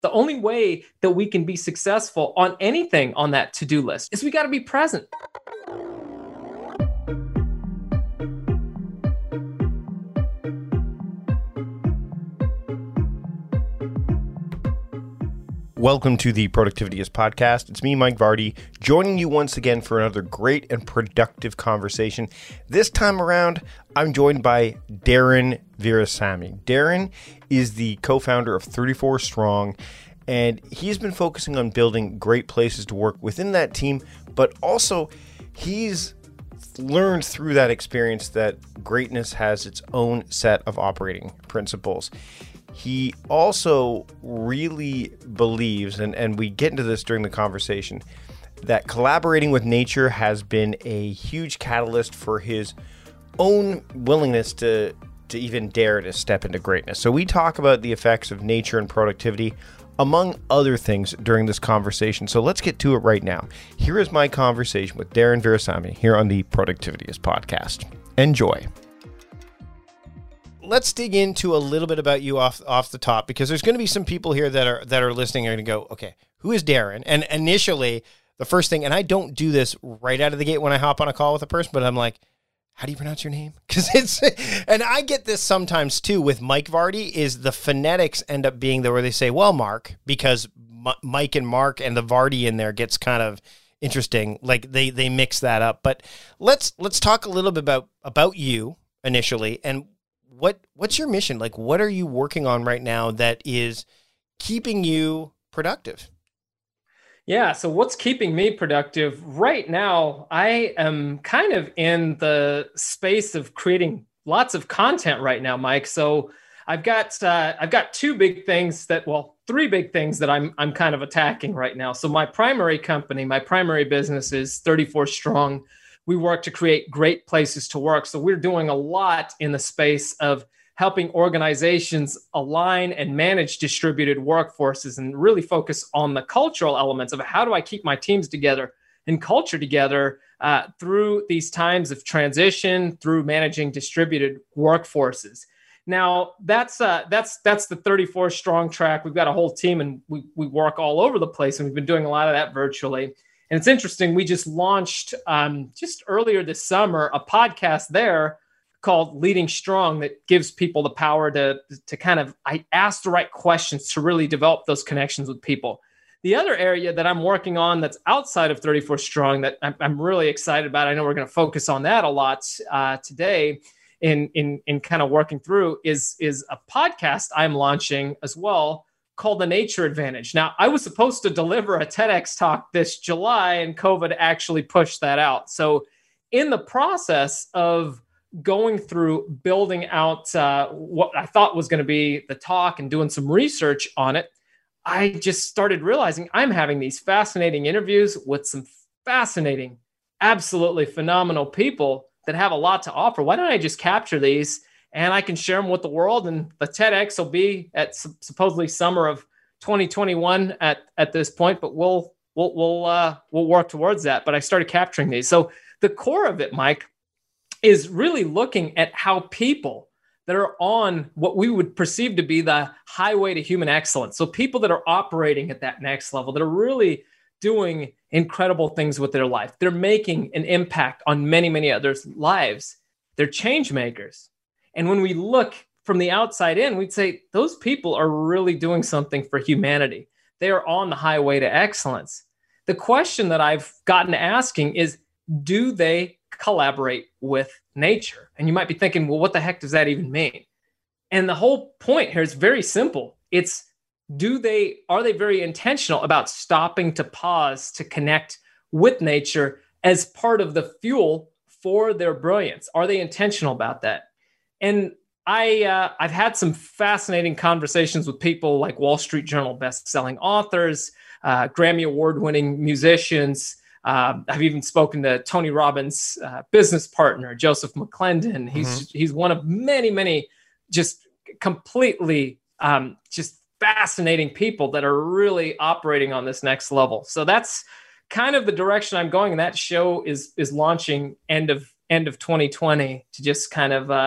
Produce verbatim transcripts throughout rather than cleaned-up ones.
The only way that we can be successful on anything on that to-do list is we got to be present. Welcome to the Productivityist podcast. It's me, Mike Vardy, joining you once again for another great and productive conversation. This time around, I'm joined by Darren Virasamy. Darren is the co-founder of thirty-four Strong, and he's been focusing on building great places to work within that team, but also he's learned through that experience that greatness has its own set of operating principles. He also really believes, and, and we get into this during the conversation, that collaborating with nature has been a huge catalyst for his own willingness to, to even dare to step into greatness. So we talk about the effects of nature and productivity, among other things, during this conversation. So let's get to it right now. Here is my conversation with Darren Virasamy here on the Productivityist podcast. Enjoy. Let's dig into a little bit about you off off the top, because there's going to be some people here that are that are listening are going to go, okay, who is Darren? And initially, the first thing, and I don't do this right out of the gate when I hop on a call with a person, but I'm like, how do you pronounce your name? Because it's, and I get this sometimes too with Mike Vardy, is the phonetics end up being there where they say, well, Mark, because M- Mike and Mark and the Vardy in there gets kind of interesting. Like they they mix that up. But let's let's talk a little bit about about you initially, and What what's your mission? Like, what are you working on right now that is keeping you productive? Yeah, so what's keeping me productive right now? I am kind of in the space of creating lots of content right now, Mike. So I've got uh, I've got two big things that, well, three big things that I'm I'm kind of attacking right now. So my primary company, my primary business is thirty-four Strong. We work to create great places to work. So we're doing a lot in the space of helping organizations align and manage distributed workforces and really focus on the cultural elements of how do I keep my teams together and culture together uh, through these times of transition, through managing distributed workforces. Now, that's uh, that's that's the thirty-four Strong track. We've got a whole team, and we we work all over the place, and we've been doing a lot of that virtually. And it's interesting, we just launched um, just earlier this summer a podcast there called Leading Strong that gives people the power to, to kind of I ask the right questions to really develop those connections with people. The other area that I'm working on that's outside of thirty-four Strong that I'm, I'm really excited about, I know we're going to focus on that a lot uh, today in, in, in kind of working through, is, is a podcast I'm launching as well, called The Nature Advantage. Now, I was supposed to deliver a TEDx talk this July, and COVID actually pushed that out. So in the process of going through building out uh, what I thought was going to be the talk and doing some research on it, I just started realizing I'm having these fascinating interviews with some fascinating, absolutely phenomenal people that have a lot to offer. Why don't I just capture these and I can share them with the world? And the TEDx will be at supposedly summer of twenty twenty-one at, at this point, but we'll we'll we'll uh, we'll work towards that. But I started capturing these. So the core of it, Mike, is really looking at how people that are on what we would perceive to be the highway to human excellence. So people that are operating at that next level, that are really doing incredible things with their life. They're making an impact on many, many others' lives. They're change makers. And when we look from the outside in, we'd say those people are really doing something for humanity. They are on the highway to excellence. The question that I've gotten asking is, do they collaborate with nature? And you might be thinking, well, what the heck does that even mean? And the whole point here is very simple. It's, do they, are they very intentional about stopping to pause, to connect with nature as part of the fuel for their brilliance? Are they intentional about that? And I, uh, I've had some fascinating conversations with people like Wall Street Journal best-selling authors, uh, Grammy Award-winning musicians. Uh, I've even spoken to Tony Robbins' uh, business partner, Joseph McClendon. He's mm-hmm. he's one of many, many just completely um, just fascinating people that are really operating on this next level. So that's kind of the direction I'm going. And that show is is launching end of end of twenty twenty to just kind of uh,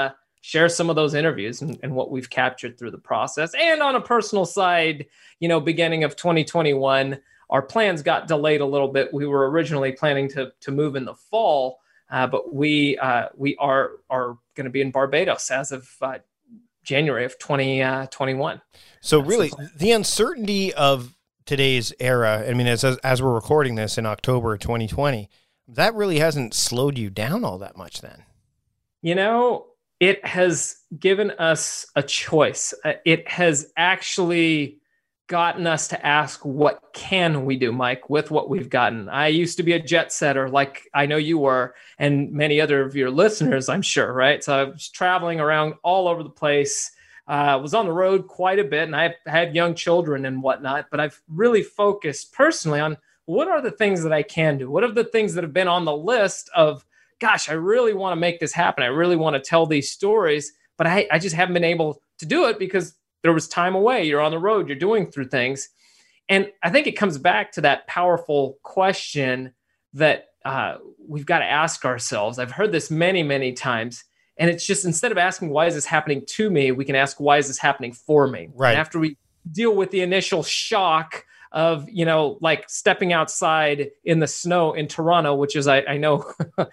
share some of those interviews and, and what we've captured through the process. And on a personal side, you know, beginning of twenty twenty-one, our plans got delayed a little bit. We were originally planning to, to move in the fall, uh, but we uh, we are are going to be in Barbados as of uh, January of twenty twenty-one. So That's really, the, the uncertainty of today's era, I mean, as, as we're recording this in October twenty twenty, that really hasn't slowed you down all that much then. You know, it has given us a choice. Uh, it has actually gotten us to ask, what can we do, Mike, with what we've gotten? I used to be a jet setter, like I know you were, and many other of your listeners, I'm sure, right? So I was traveling around all over the place, uh, was on the road quite a bit, and I had young children and whatnot, but I've really focused personally on what are the things that I can do? What are the things that have been on the list of, gosh, I really want to make this happen. I really want to tell these stories, but I, I just haven't been able to do it because there was time away. You're on the road, you're doing through things. And I think it comes back to that powerful question that uh, we've got to ask ourselves. I've heard this many, many times. And it's just, instead of asking, why is this happening to me? We can ask, why is this happening for me? Right. And after we deal with the initial shock of, you know, like stepping outside in the snow in Toronto, which is, I, I know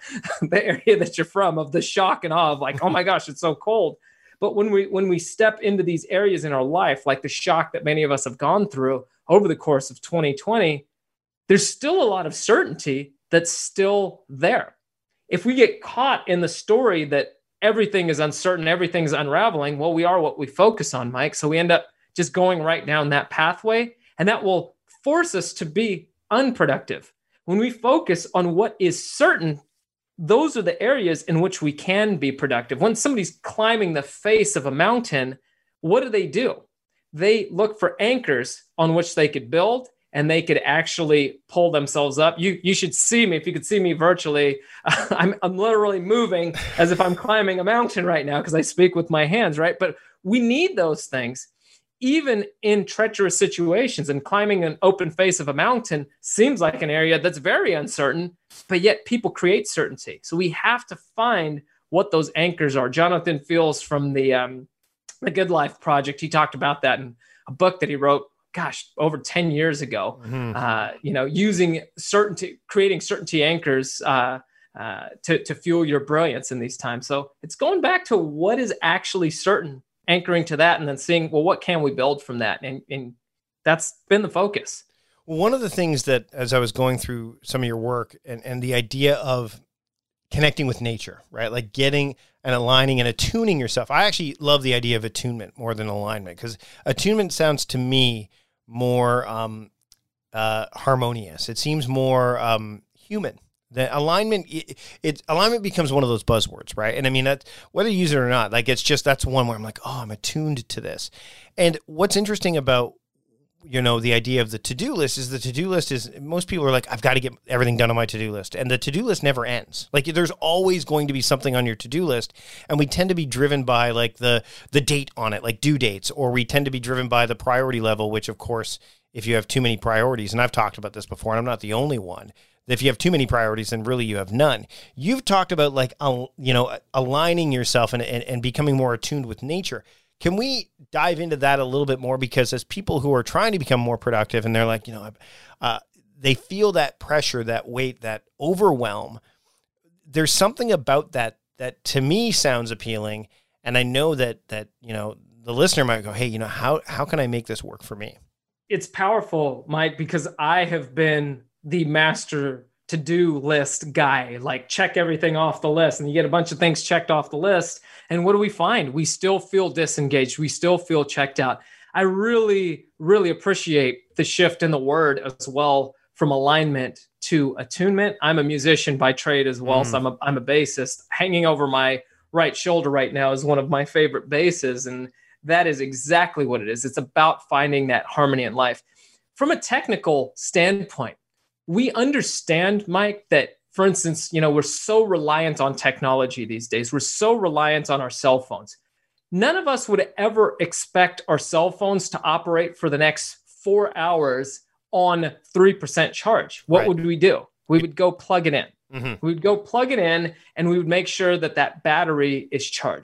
the area that you're from, of the shock and awe of like, oh my gosh, it's so cold. But when we when we step into these areas in our life, like the shock that many of us have gone through over the course of twenty twenty, there's still a lot of certainty that's still there. If we get caught in the story that everything is uncertain, everything's unraveling, well, we are what we focus on, Mike. So we end up just going right down that pathway, and that will force us to be unproductive. When we focus on what is certain, those are the areas in which we can be productive. When somebody's climbing the face of a mountain, what do they do? They look for anchors on which they could build, and they could actually pull themselves up. You you should see me. If you could see me virtually, I'm, I'm literally moving as if I'm climbing a mountain right now because I speak with my hands, right? But we need those things. Even in treacherous situations, and climbing an open face of a mountain seems like an area that's very uncertain, but yet people create certainty. So we have to find what those anchors are. Jonathan Fields from the um, the Good Life Project, he talked about that in a book that he wrote, gosh, over ten years ago. Mm-hmm. Uh, you know, using certainty, creating certainty anchors uh, uh, to to fuel your brilliance in these times. So it's going back to what is actually certain, anchoring to that, and then seeing, well, what can we build from that? And, and that's been the focus. Well, one of the things that, as I was going through some of your work and, and the idea of connecting with nature, right? Like getting and aligning and attuning yourself. I actually love the idea of attunement more than alignment, because attunement sounds to me more um, uh, harmonious. It seems more um, human. The alignment, it, it alignment becomes one of those buzzwords, right? And I mean, that whether you use it or not, like it's just, that's one where I'm like, oh, I'm attuned to this. And what's interesting about, you know, the idea of the to-do list is the to-do list is, most people are like, I've got to get everything done on my to-do list. And the to-do list never ends. Like there's always going to be something on your to-do list. And we tend to be driven by like the, the date on it, like due dates, or we tend to be driven by the priority level, which of course, if you have too many priorities, and I've talked about this before, and I'm not the only one, if you have too many priorities, then really you have none. You've talked about like, uh, you know, aligning yourself and, and, and becoming more attuned with nature. Can we dive into that a little bit more? Because as people who are trying to become more productive and they're like, you know, uh, they feel that pressure, that weight, that overwhelm, there's something about that that to me sounds appealing. And I know that, that, you know, the listener might go, hey, you know, how, how can I make this work for me? It's powerful, Mike, because I have been the master to-do list guy, like check everything off the list, and you get a bunch of things checked off the list. And what do we find? We still feel disengaged. We still feel checked out. I really, really appreciate the shift in the word as well, from alignment to attunement. I'm a musician by trade as well. Mm. So I'm a, I'm a bassist. Hanging over my right shoulder right now is one of my favorite basses. And that is exactly what it is. It's about finding that harmony in life. From a technical standpoint, we understand, Mike, that, for instance, you know, we're so reliant on technology these days. We're so reliant on our cell phones. None of us would ever expect our cell phones to operate for the next four hours on three percent charge. What right. would we do? We would go plug it in. Mm-hmm. We would go plug it in, and we would make sure that that battery is charged.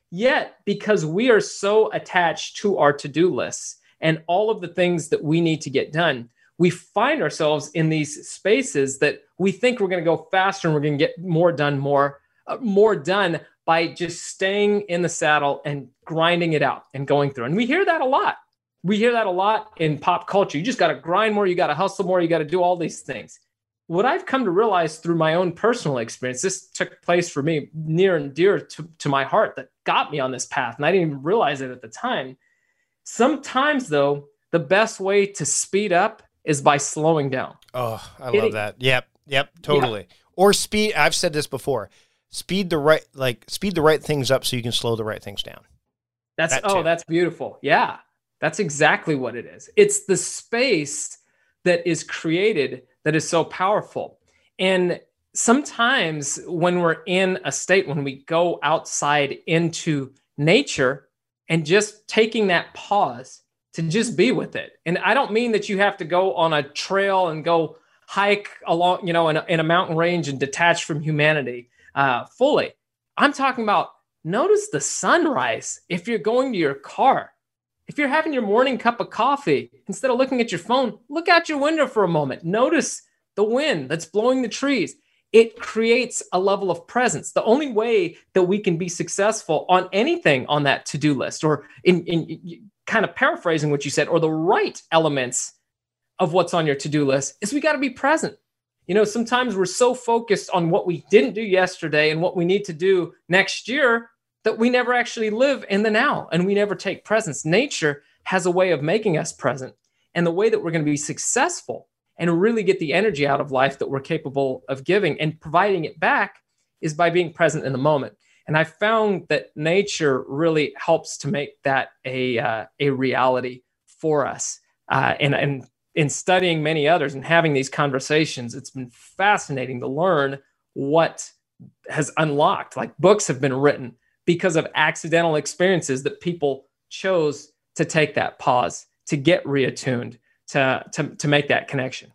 Yet, because we are so attached to our to-do lists and all of the things that we need to get done, we find ourselves in these spaces that we think we're going to go faster and we're going to get more done, more, uh, more done by just staying in the saddle and grinding it out and going through. And we hear that a lot. We hear that a lot in pop culture. You just got to grind more. You got to hustle more. You got to do all these things. What I've come to realize through my own personal experience, this took place for me near and dear to, to my heart that got me on this path. And I didn't even realize it at the time. Sometimes, though, the best way to speed up is by slowing down. Oh, I love that. Yep. Yep. Totally. Yeah. Or speed. I've said this before. Speed the right, like speed the right things up so you can slow the right things down. That's, that oh, that's beautiful. Yeah. That's exactly what it is. It's the space that is created that is so powerful. And sometimes when we're in a state, when we go outside into nature and just taking that pause to just be with it. And I don't mean that you have to go on a trail and go hike along, you know, in a, in a mountain range and detach from humanity uh, fully. I'm talking about notice the sunrise if you're going to your car. If you're having your morning cup of coffee, instead of looking at your phone, look out your window for a moment. Notice the wind that's blowing the trees. It creates a level of presence. The only way that we can be successful on anything on that to-do list, or in, in kind of paraphrasing what you said, or the right elements of what's on your to-do list, is we got to be present. You know, sometimes we're so focused on what we didn't do yesterday and what we need to do next year that we never actually live in the now and we never take presence. Nature has a way of making us present. And the way that we're going to be successful and really get the energy out of life that we're capable of giving and providing it back is by being present in the moment. And I found that nature really helps to make that a, uh, a reality for us. Uh, and, and in studying many others and having these conversations, it's been fascinating to learn what has unlocked. Like books have been written because of accidental experiences that people chose to take that pause, to get reattuned, to, to, to make that connection.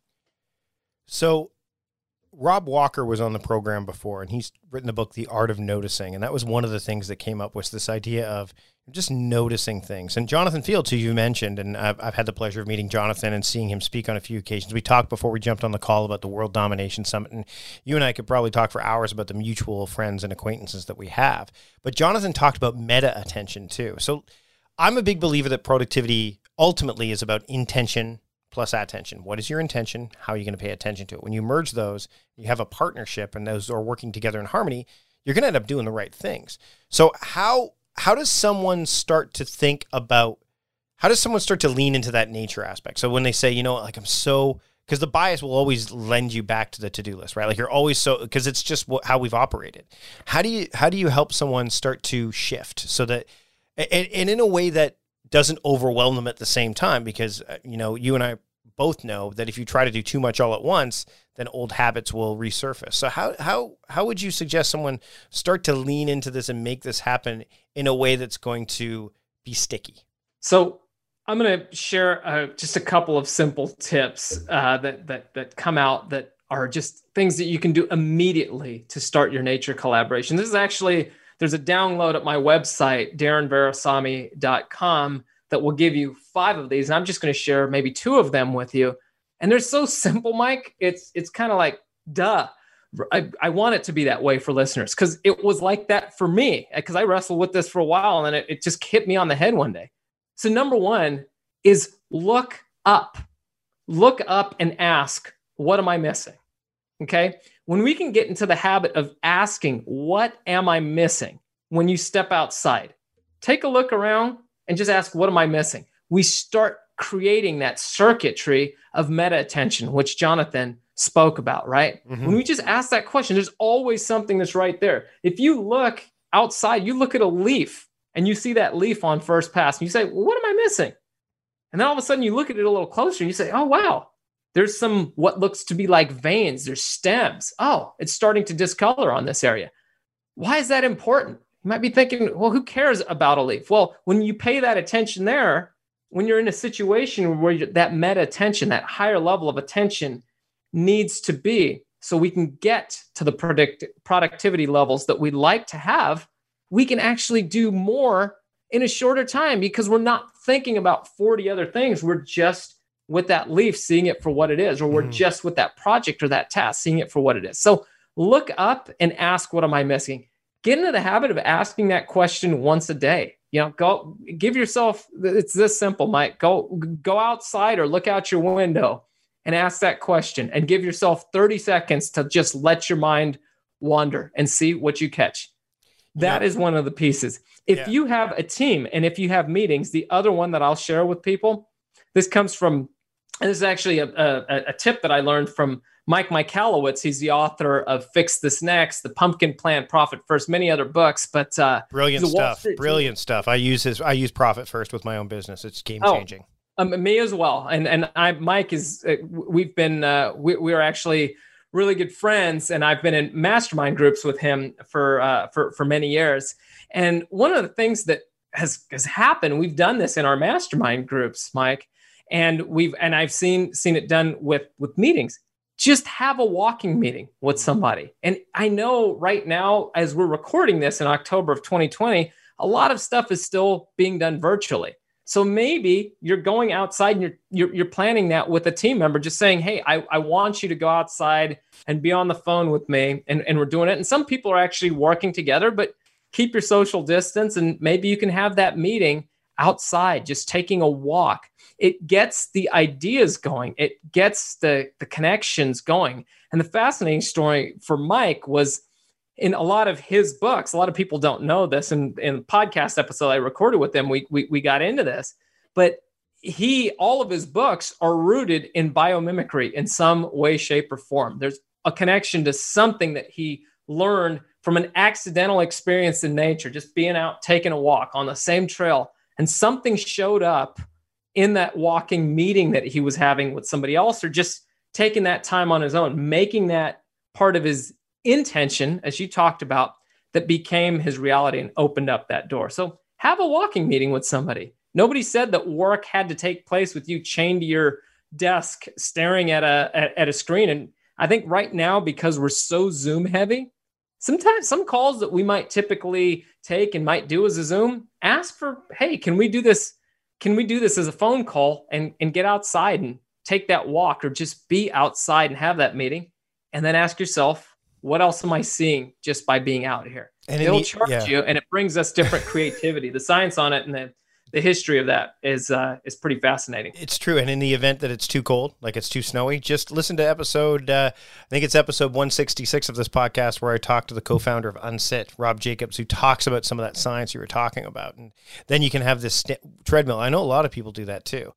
So Rob Walker was on the program before, and he's written the book, The Art of Noticing. And that was one of the things that came up, was this idea of just noticing things. And Jonathan Fields, who you mentioned, and I've, I've had the pleasure of meeting Jonathan and seeing him speak on a few occasions. We talked before we jumped on the call about the World Domination Summit, and you and I could probably talk for hours about the mutual friends and acquaintances that we have. But Jonathan talked about meta attention too. So I'm a big believer that productivity ultimately is about intention plus attention. What is your intention? How are you going to pay attention to it? When you merge those, you have a partnership and those are working together in harmony, you're going to end up doing the right things. So how how does someone start to think about, how does someone start to lean into that nature aspect? So when they say, you know, like I'm so, because the bias will always lend you back to the to-do list, right? Like you're always so, because it's just what, how we've operated. How do you, how do you help someone start to shift so that, and, and in a way that doesn't overwhelm them at the same time? Because, uh, you know, you and I both know that if you try to do too much all at once, then old habits will resurface. So how how how would you suggest someone start to lean into this and make this happen in a way that's going to be sticky? So I'm going to share uh, just a couple of simple tips uh, that that that come out that are just things that you can do immediately to start your nature collaboration. This is actually, there's a download at my website, darren veresamy dot com, that will give you five of these. And I'm just going to share maybe two of them with you. And they're so simple, Mike. It's it's kind of like, duh. I, I want it to be that way for listeners because it was like that for me, because I wrestled with this for a while and then it, it just hit me on the head one day. So number one is look up. Look up and ask, what am I missing? Okay. When we can get into the habit of asking, what am I missing? When you step outside, take a look around and just ask, what am I missing? We start creating that circuitry of meta attention, which Jonathan spoke about, right? Mm-hmm. When we just ask that question, there's always something that's right there. If you look outside, you look at a leaf and you see that leaf on first pass and you say, well, what am I missing? And then all of a sudden you look at it a little closer and you say, oh, wow, there's some, what looks to be like veins, there's stems. Oh, it's starting to discolor on this area. Why is that important? You might be thinking, well, who cares about a leaf? Well, when you pay that attention there, when you're in a situation where you're, that meta attention, that higher level of attention needs to be, so we can get to the product, productivity levels that we'd like to have, we can actually do more in a shorter time because we're not thinking about forty other things. We're just with that leaf, seeing it for what it is, or we're mm. just with that project or that task, seeing it for what it is. So look up and ask, what am I missing? Get into the habit of asking that question once a day. You know, go give yourself, it's this simple, Mike, go, go outside or look out your window and ask that question and give yourself thirty seconds to just let your mind wander and see what you catch. That yeah. is one of the pieces. If yeah. you have a team and if you have meetings, the other one that I'll share with people, this comes from, and this is actually a, a, a tip that I learned from Mike Michalowicz. He's the author of Fix This Next, The Pumpkin Plan, Profit First, many other books. But uh, brilliant stuff. Brilliant stuff. I use his. I use Profit First with my own business. It's game changing. Oh, um, me as well. And and I, Mike is. Uh, we've been. Uh, we we are actually really good friends, and I've been in mastermind groups with him for uh, for for many years. And one of the things that has has happened, we've done this in our mastermind groups, Mike, and we've and I've seen seen it done with with meetings. Just have a walking meeting with somebody. And I know right now, as we're recording this in October of twenty twenty, a lot of stuff is still being done virtually. So maybe you're going outside and you're you're, you're planning that with a team member, just saying, hey, I, I want you to go outside and be on the phone with me. And, and we're doing it. And some people are actually working together, but keep your social distance. And maybe you can have that meeting outside, just taking a walk. It gets the ideas going. It gets the, the connections going. And the fascinating story for Mike was in a lot of his books. A lot of people don't know this. And in the podcast episode I recorded with him, we, we, we got into this. But he, all of his books are rooted in biomimicry in some way, shape, or form. There's a connection to something that he learned from an accidental experience in nature, just being out, taking a walk on the same trail. And something showed up in that walking meeting that he was having with somebody else, or just taking that time on his own, making that part of his intention, as you talked about, that became his reality and opened up that door. So have a walking meeting with somebody. Nobody said that work had to take place with you chained to your desk, staring at a, at, at a screen. And I think right now, because we're so Zoom heavy, sometimes some calls that we might typically take and might do as a Zoom, ask for, hey, can we do this? Can we do this as a phone call and, and get outside and take that walk, or just be outside and have that meeting? And then ask yourself, what else am I seeing just by being out here? And it'll the, charge yeah. you, and it brings us different creativity. The science on it and the, the history of that is uh, is pretty fascinating. It's true. And in the event that it's too cold, like it's too snowy, just listen to episode, uh, I think it's episode one sixty-six of this podcast, where I talked to the co-founder of Unsit, Rob Jacobs, who talks about some of that science you were talking about. And then you can have this st- treadmill. I know a lot of people do that too.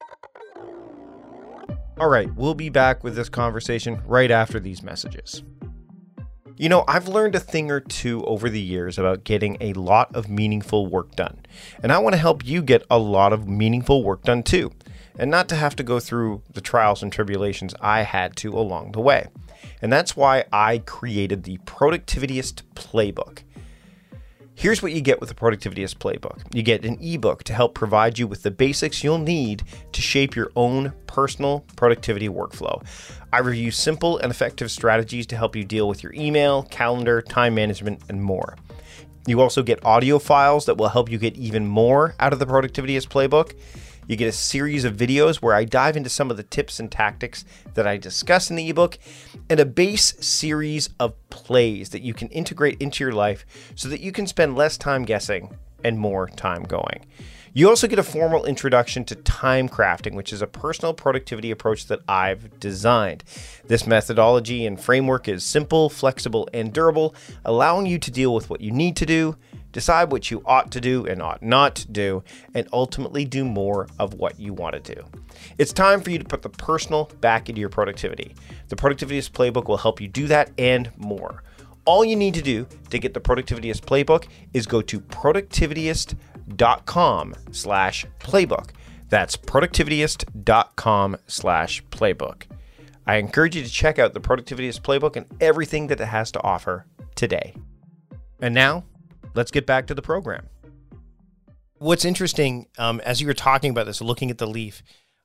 All right, we'll be back with this conversation right after these messages. You know, I've learned a thing or two over the years about getting a lot of meaningful work done. And I want to help you get a lot of meaningful work done too, and not to have to go through the trials and tribulations I had to along the way. And that's why I created the Productivityist Playbook. Here's what you get with the Productivityist Playbook. You get an ebook to help provide you with the basics you'll need to shape your own personal productivity workflow. I review simple and effective strategies to help you deal with your email, calendar, time management, and more. You also get audio files that will help you get even more out of the Productivityist Playbook. You get a series of videos where I dive into some of the tips and tactics that I discuss in the ebook, and a base series of plays that you can integrate into your life so that you can spend less time guessing and more time going. You also get a formal introduction to time crafting, which is a personal productivity approach that I've designed. This methodology and framework is simple, flexible, and durable, allowing you to deal with what you need to do, decide what you ought to do and ought not to do, and ultimately do more of what you want to do. It's time for you to put the personal back into your productivity. The Productivityist Playbook will help you do that and more. All you need to do to get the Productivityist Playbook is go to productivityist.com slash playbook. That's productivityist.com slash playbook. I encourage you to check out the Productivityist Playbook and everything that it has to offer today. And now, let's get back to the program. What's interesting, um, as you were talking about this, looking at the leaf,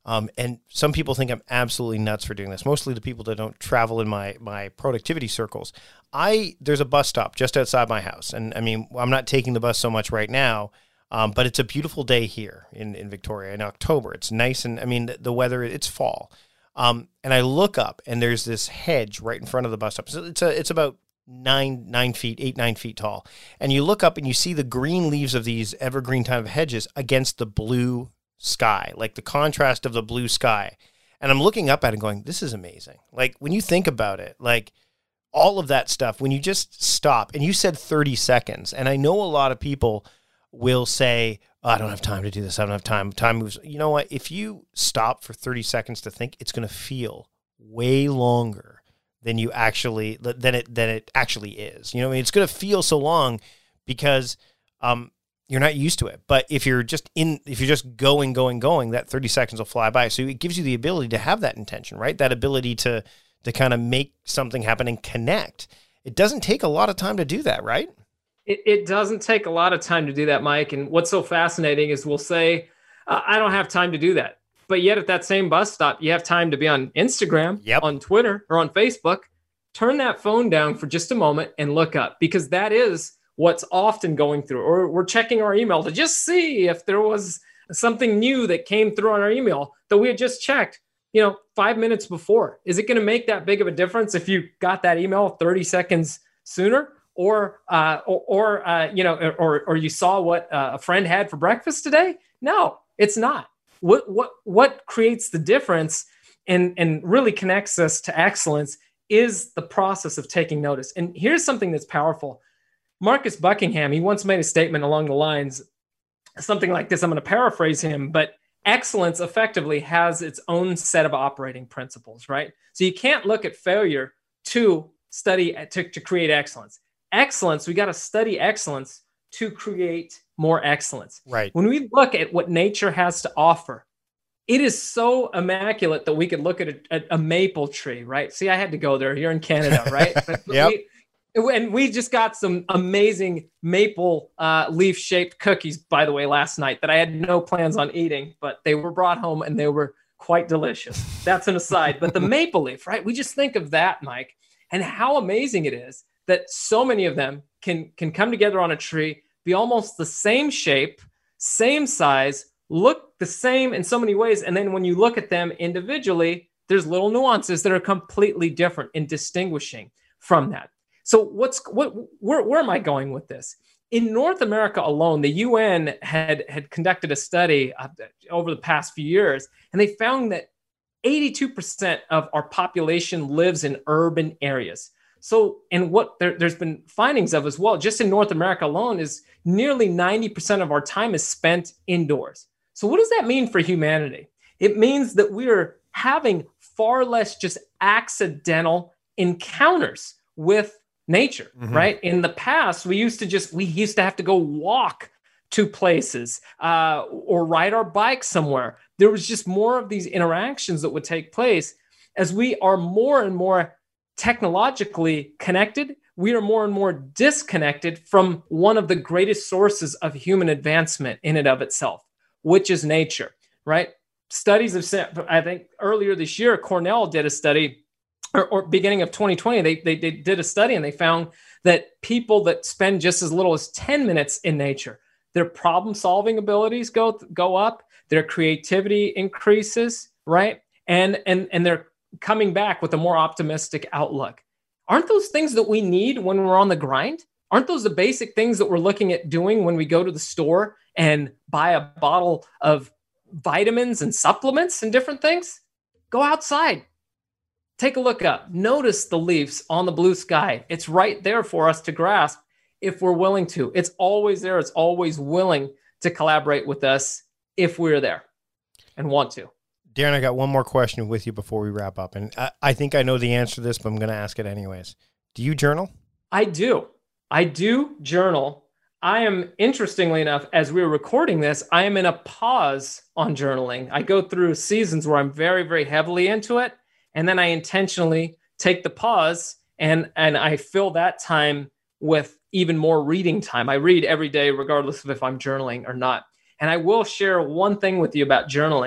Um, and some people think I'm absolutely nuts for doing this. Mostly the people that don't travel in my my productivity circles. I there's a bus stop just outside my house, and I mean I'm not taking the bus so much right now, um, but it's a beautiful day here in in Victoria in October. It's nice, and I mean the, the weather. It's fall, um, and I look up and there's this hedge right in front of the bus stop. So it's a it's about nine nine feet, eight nine feet tall, and you look up and you see the green leaves of these evergreen type of hedges against the blue sky, like the contrast of the blue sky. And I'm looking up at it and going, this is amazing. Like when you think about it, like all of that stuff, when you just stop, and you said thirty seconds, and I know a lot of people will say, oh, I don't have time to do this. I don't have time. Time moves. You know what? If you stop for thirty seconds to think, it's going to feel way longer than you actually, than it, than it actually is. You know, I mean, it's going to feel so long because, um, you're not used to it. But if you're just in, if you're just going, going, going, that thirty seconds will fly by. So it gives you the ability to have that intention, right? That ability to, to kind of make something happen and connect. It doesn't take a lot of time to do that, right? It, it doesn't take a lot of time to do that, Mike. And what's so fascinating is we'll say, uh, I don't have time to do that. But yet at that same bus stop, you have time to be on Instagram, yep. on Twitter, or on Facebook. Turn that phone down for just a moment and look up, because that is what's often going through. Or we're checking our email to just see if there was something new that came through on our email that we had just checked, you know, five minutes before. Is it going to make that big of a difference if you got that email thirty seconds sooner? Or, uh, or, or uh, you know, or, or you saw what uh, a friend had for breakfast today? No, it's not. What, what, what creates the difference and, and really connects us to excellence is the process of taking notice. And here's something that's powerful. Marcus Buckingham, he once made a statement along the lines, something like this. I'm going to paraphrase him, but excellence effectively has its own set of operating principles, right? So you can't look at failure to study, to, to create excellence. Excellence, we got to study excellence to create more excellence. Right. When we look at what nature has to offer, it is so immaculate that we could look at a, a, a maple tree, right? See, I had to go there. You're in Canada, right? Yep. We, and we just got some amazing maple uh, leaf-shaped cookies, by the way, last night that I had no plans on eating, but they were brought home and they were quite delicious. That's an aside. But the maple leaf, right? We just think of that, Mike, and how amazing it is that so many of them can, can come together on a tree, be almost the same shape, same size, look the same in so many ways. And then when you look at them individually, there's little nuances that are completely different in distinguishing from that. So what's what where, where am I going with this? In North America alone, the U N had, had conducted a study uh, over the past few years, and they found that eighty-two percent of our population lives in urban areas. So, and what there, there's been findings of as well, just in North America alone, is nearly ninety percent of our time is spent indoors. So what does that mean for humanity? It means that we are having far less just accidental encounters with nature, mm-hmm. right? In the past, we used to just, we used to have to go walk to places uh, or ride our bike somewhere. There was just more of these interactions that would take place. As we are more and more technologically connected, we are more and more disconnected from one of the greatest sources of human advancement in and of itself, which is nature, right? Studies have said, I think earlier this year, Cornell did a study, or, or beginning of twenty twenty, they, they, they did a study and they found that people that spend just as little as ten minutes in nature, their problem-solving abilities go, go up, their creativity increases, right? And, and, and they're coming back with a more optimistic outlook. Aren't those things that we need when we're on the grind? Aren't those the basic things that we're looking at doing when we go to the store and buy a bottle of vitamins and supplements and different things? Go outside. Take a look up. Notice the leaves on the blue sky. It's right there for us to grasp if we're willing to. It's always there. It's always willing to collaborate with us if we're there and want to. Darren, I got one more question with you before we wrap up. And I, I think I know the answer to this, but I'm going to ask it anyways. Do you journal? I do. I do journal. I am, interestingly enough, as we were recording this, I am in a pause on journaling. I go through seasons where I'm very, very heavily into it. And then I intentionally take the pause and, and I fill that time with even more reading time. I read every day, regardless of if I'm journaling or not. And I will share one thing with you about journaling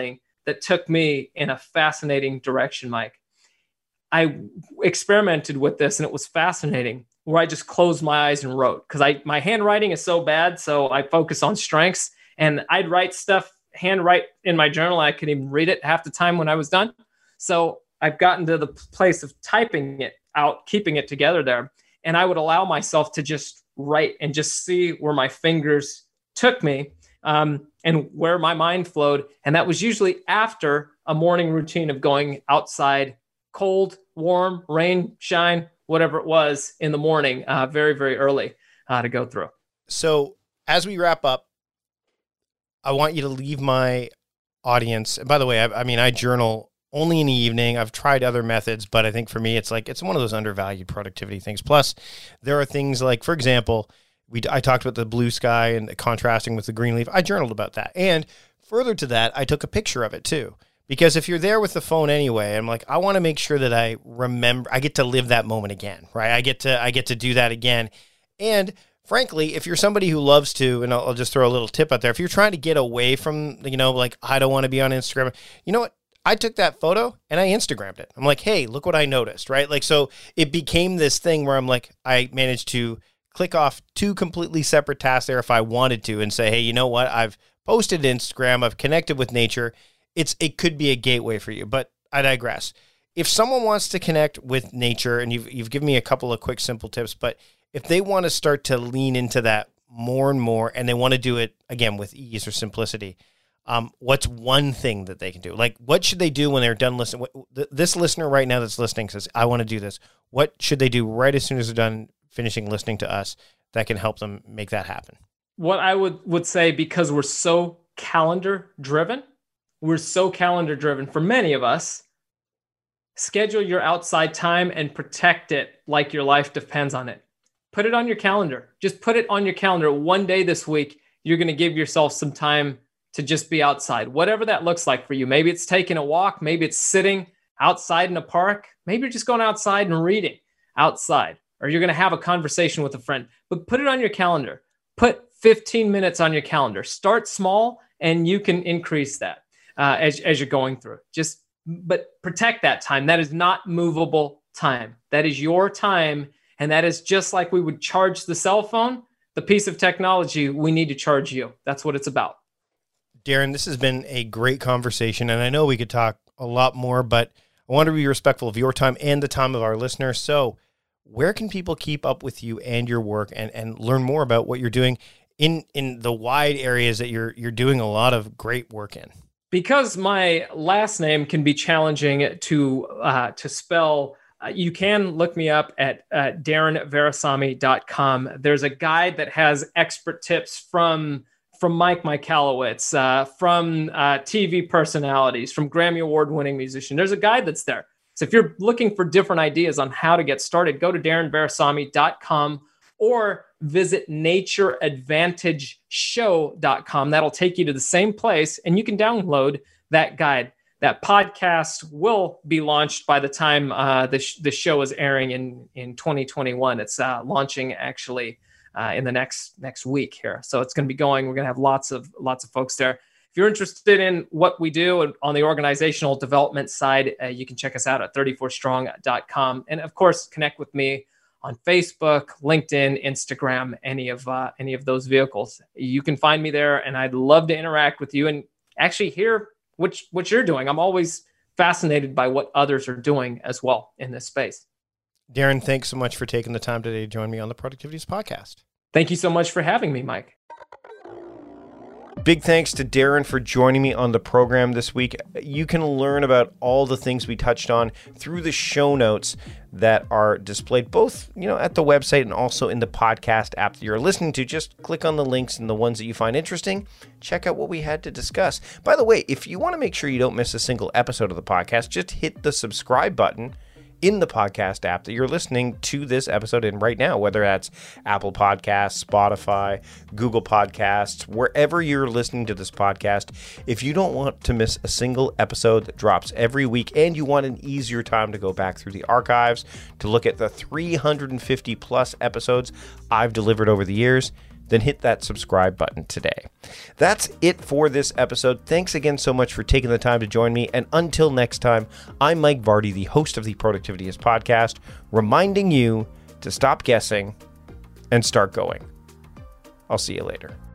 that took me in a fascinating direction, Mike. I experimented with this and it was fascinating, where I just closed my eyes and wrote, because I my handwriting is so bad. So I focus on strengths, and I'd write stuff, handwrite in my journal. I couldn't even read it half the time when I was done. So I've gotten to the place of typing it out, keeping it together there. And I would allow myself to just write and just see where my fingers took me um, and where my mind flowed. And that was usually after a morning routine of going outside, cold, warm, rain, shine, whatever it was in the morning, uh, very, very early uh, to go through. So as we wrap up, I want you to leave my audience. And by the way, I, I mean, I journal only in the evening. I've tried other methods, but I think for me, it's like, it's one of those undervalued productivity things. Plus there are things like, for example, we, I talked about the blue sky and the contrasting with the green leaf. I journaled about that. And further to that, I took a picture of it too. Because if you're there with the phone anyway, I'm like, I want to make sure that I remember, I get to live that moment again, right? I get to, I get to do that again. And frankly, if you're somebody who loves to, and I'll, I'll just throw a little tip out there, if you're trying to get away from, you know, like, I don't want to be on Instagram, you know what? I took that photo and I Instagrammed it. I'm like, hey, look what I noticed, right? Like, so it became this thing where I'm like, I managed to click off two completely separate tasks there if I wanted to and say, hey, you know what? I've posted Instagram, I've connected with nature. It's it could be a gateway for you, but I digress. If someone wants to connect with nature, and you've you've given me a couple of quick, simple tips, but if they want to start to lean into that more and more, and they want to do it again with ease or simplicity, um, what's one thing that they can do? Like, what should they do when they're done listening? What, this listener right now that's listening says, I want to do this. What should they do right as soon as they're done finishing listening to us that can help them make that happen? What I would would say, because we're so calendar driven. We're so calendar driven for many of us. Schedule your outside time and protect it like your life depends on it. Put it on your calendar. Just put it on your calendar. One day this week, you're going to give yourself some time to just be outside, whatever that looks like for you. Maybe it's taking a walk. Maybe it's sitting outside in a park. Maybe you're just going outside and reading outside, or you're going to have a conversation with a friend, but put it on your calendar. Put fifteen minutes on your calendar. Start small and you can increase that. Uh, as, as you're going through, just, but protect that time. That is not movable time. That is your time. And that is just like we would charge the cell phone, the piece of technology, we need to charge you. That's what it's about. Darren, this has been a great conversation. And I know we could talk a lot more, but I want to be respectful of your time and the time of our listeners. So where can people keep up with you and your work and, and learn more about what you're doing in, in the wide areas that you're, you're doing a lot of great work in? Because my last name can be challenging to uh, to spell, uh, you can look me up at uh, darren veresami dot com. There's a guide that has expert tips from from Mike Michalowicz, uh, from uh, T V personalities, from Grammy Award-winning musician. There's a guide that's there. So if you're looking for different ideas on how to get started, go to darren veresami dot com or visit nature advantage show dot com. That'll take you to the same place, and you can download that guide. That podcast will be launched by the time uh, the, sh- the show is airing in, in twenty twenty-one. It's uh, launching actually uh, in the next next week here. So it's going to be going. We're going to have lots of lots of folks there. If you're interested in what we do on the organizational development side, uh, you can check us out at thirty-four strong dot com. And of course, connect with me on Facebook, LinkedIn, Instagram, any of uh, any of those vehicles. You can find me there, and I'd love to interact with you and actually hear what, what you're doing. I'm always fascinated by what others are doing as well in this space. Darren, thanks so much for taking the time today to join me on the Productivities Podcast. Thank you so much for having me, Mike. Big thanks to Darren for joining me on the program this week. You can learn about all the things we touched on through the show notes that are displayed both, you know, at the website and also in the podcast app that you're listening to. Just click on the links and the ones that you find interesting. Check out what we had to discuss. By the way, if you want to make sure you don't miss a single episode of the podcast, just hit the subscribe button in the podcast app that you're listening to this episode in right now, whether that's Apple Podcasts, Spotify, Google Podcasts, wherever you're listening to this podcast. If you don't want to miss a single episode that drops every week and you want an easier time to go back through the archives to look at the three hundred fifty plus episodes I've delivered over the years, then hit that subscribe button today. That's it for this episode. Thanks again so much for taking the time to join me. And until next time, I'm Mike Vardy, the host of the Productivityist podcast, reminding you to stop guessing and start going. I'll see you later.